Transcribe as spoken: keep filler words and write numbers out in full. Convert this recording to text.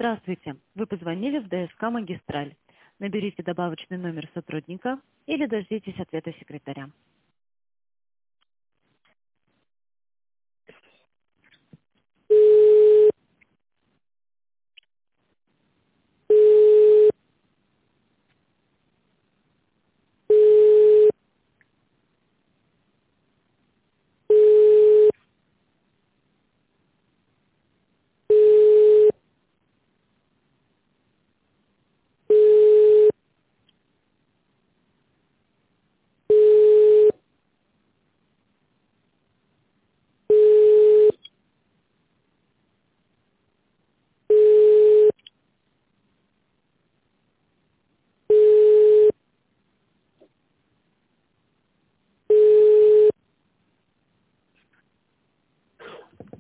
Здравствуйте. Вы позвонили в ДСК «Магистраль». Наберите добавочный номер сотрудника или дождитесь ответа секретаря.